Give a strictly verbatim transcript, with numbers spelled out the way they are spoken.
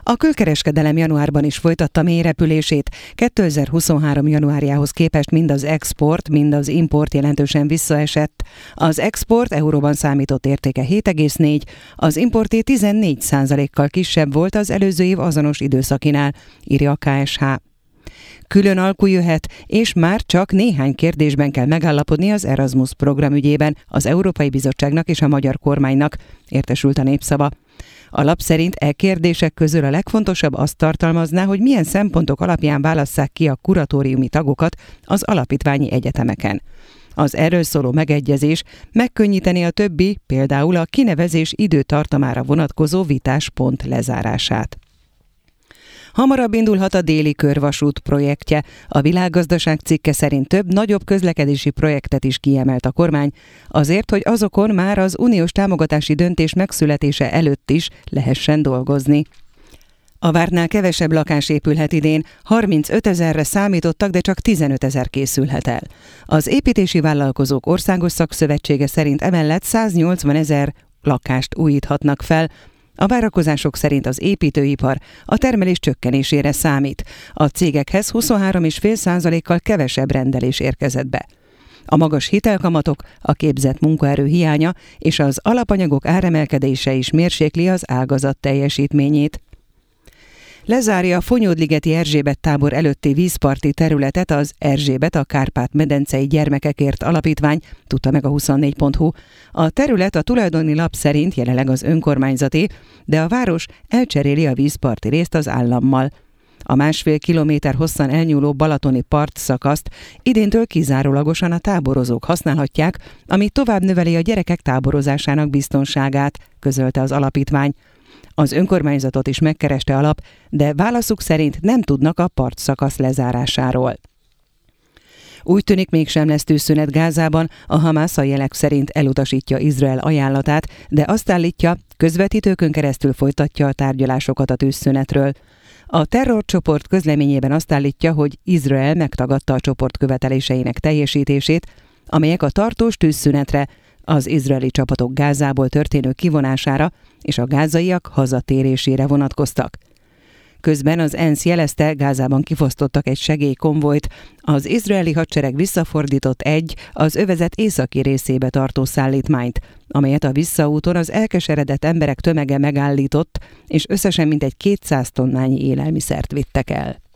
A külkereskedelem januárban is folytatta mélyrepülését. kétezer-huszonhárom januárjához képest mind az export, mind az import jelentősen visszaesett. Az export euróban számított értéke hét egész négy, az importé tizennégy százalékkal kisebb volt az előző év azonos időszakinál, írja a ká es há. Külön alkú jöhet, és már csak néhány kérdésben kell megállapodni az Erasmus program ügyében az Európai Bizottságnak és a magyar kormánynak, értesült a Népszava. A lap szerint e kérdések közül a legfontosabb azt tartalmazná, hogy milyen szempontok alapján válasszák ki a kuratóriumi tagokat az alapítványi egyetemeken. Az erről szóló megegyezés megkönnyíteni a többi, például a kinevezés időtartamára vonatkozó vitás pont lezárását. Hamarabb indulhat a Déli Körvasút projektje. A Világgazdaság cikke szerint több nagyobb közlekedési projektet is kiemelt a kormány, azért, hogy azokon már az uniós támogatási döntés megszületése előtt is lehessen dolgozni. A vártnál kevesebb lakás épülhet idén, harmincöt ezerre számítottak, de csak tizenöt ezer készülhet el. Az Építési Vállalkozók Országos Szakszövetsége szerint emellett száznyolcvan ezer lakást újíthatnak fel. A várakozások szerint az építőipar a termelés csökkenésére számít. A cégekhez huszonhárom egész öt százalékkal kevesebb rendelés érkezett be. A magas hitelkamatok, a képzett munkaerő hiánya és az alapanyagok áremelkedése is mérsékli az ágazat teljesítményét. Lezárja a Fonyódligeti Erzsébet tábor előtti vízparti területet az Erzsébet a Kárpát-medencei Gyermekekért Alapítvány, tudta meg a huszonnégy pont hu. A terület a tulajdoni lap szerint jelenleg az önkormányzaté, de a város elcseréli a vízparti részt az állammal. A másfél kilométer hosszan elnyúló balatoni partszakaszt idéntől kizárólagosan a táborozók használhatják, ami tovább növeli a gyerekek táborozásának biztonságát, közölte az alapítvány. Az önkormányzatot is megkereste a lap, de válaszuk szerint nem tudnak a partszakasz lezárásáról. Úgy tűnik, mégsem lesz tűzszünet Gázában, a Hamász a jelek szerint elutasítja Izrael ajánlatát, de azt állítja, közvetítőkön keresztül folytatja a tárgyalásokat a tűzszünetről. A terrorcsoport közleményében azt állítja, hogy Izrael megtagadta a csoport követeléseinek teljesítését, amelyek a tartós tűzszünetre, az izraeli csapatok Gázából történő kivonására és a gázaiak hazatérésére vonatkoztak. Közben az ENSZ jelezte, Gázában kifosztottak egy segélykonvojt, az izraeli hadsereg visszafordított egy az övezet északi részébe tartó szállítmányt, amelyet a visszaúton az elkeseredett emberek tömege megállított, és összesen mintegy kétszáz tonnányi élelmiszert vittek el.